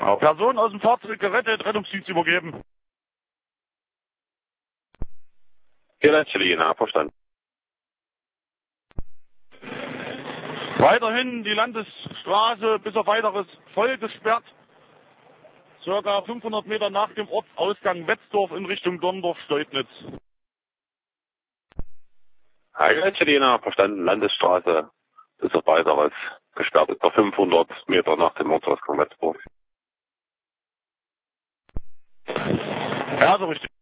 Person aus dem Fahrzeug gerettet, Rettungsdienst übergeben. Gelänzelina, verstanden. Weiterhin die Landesstraße bis auf weiteres voll gesperrt. Circa 500 Meter nach dem Ortsausgang Wetzdorf in Richtung Dorndorf-Steutnitz. Gelänzelina, verstanden. Landesstraße bis auf weiteres gesperrt. Etwa 500 Meter nach dem Ortsausgang Wetzdorf. Ja, so richtig.